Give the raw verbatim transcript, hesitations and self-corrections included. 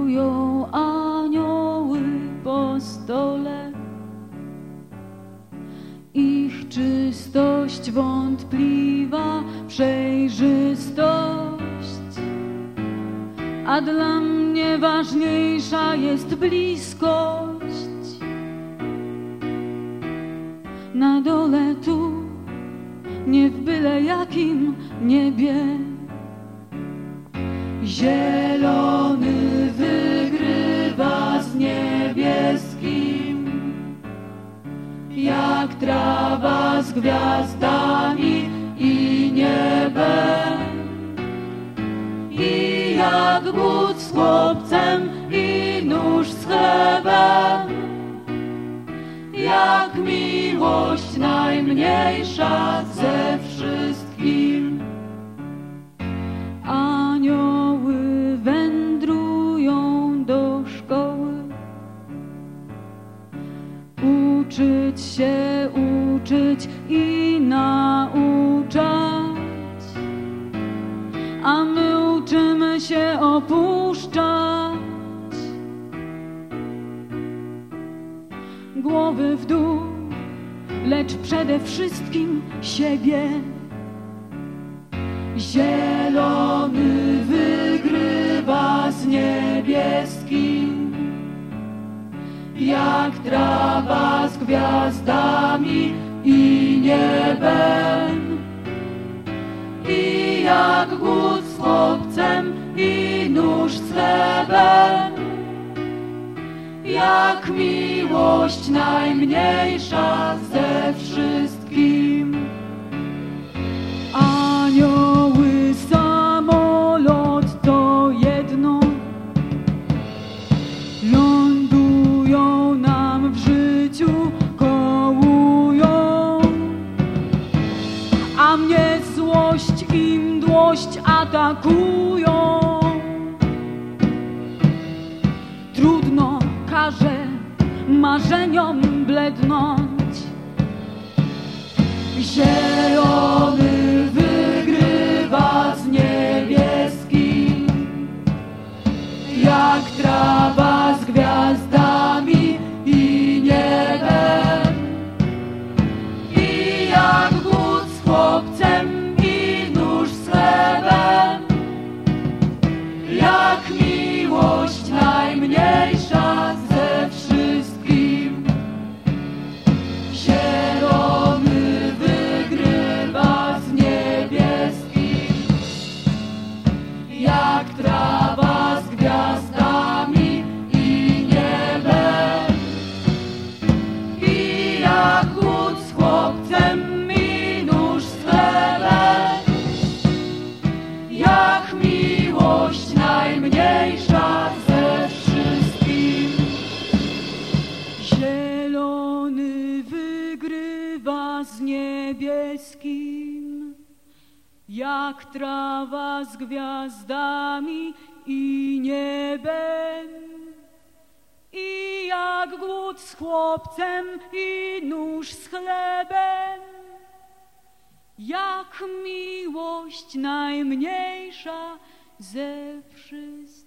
wędrują anioły po stole. Ich czystość wątpliwa, przejrzystość, a dla mnie ważniejsza jest bliskość. Na dole tu, nie w byle jakim niebie, zielony wygrywa z niebieskim, jak trawa z gwiazdami i niebem, i jak głód z chłopcem i nóż z chlebem, jak miłość najmniejsza ze wszystkim. Anioły wędrują do szkoły, uczyć się, uczyć i nauczać, a my uczymy się opuszczać. Głowy w dół, lecz przede wszystkim siebie. Zielony wygrywa z niebieskim, jak trawa z gwiazdami i niebem, i jak głód z chłopcem i nóż z chlebem, jak miłość najmniejsza ze wszystkim. Anioły, samolot to jedno, lądują nam w życiu, kołują, a mnie złość i mdłość atakują. Trudno każe marzeniom blednąć. Zielony wygrywa z niebieskim, jak trawa z gwiazdami i niebem, i jak głód z chłopcem i nóż z chlebem, jak miłość najmniejsza ze wszystkim. Zielony wygrywa z niebieskim, jak trawa z gwiazdami i niebem, i jak głód z chłopcem i nóż z chlebem, jak miłość najmniejsza ze wszystkim. Zielony wygrywa z niebieskim, jak trawa z gwiazdami i niebem, i jak głód z chłopcem i nóż z chlebem, jak miłość najmniejsza ze wszystkich.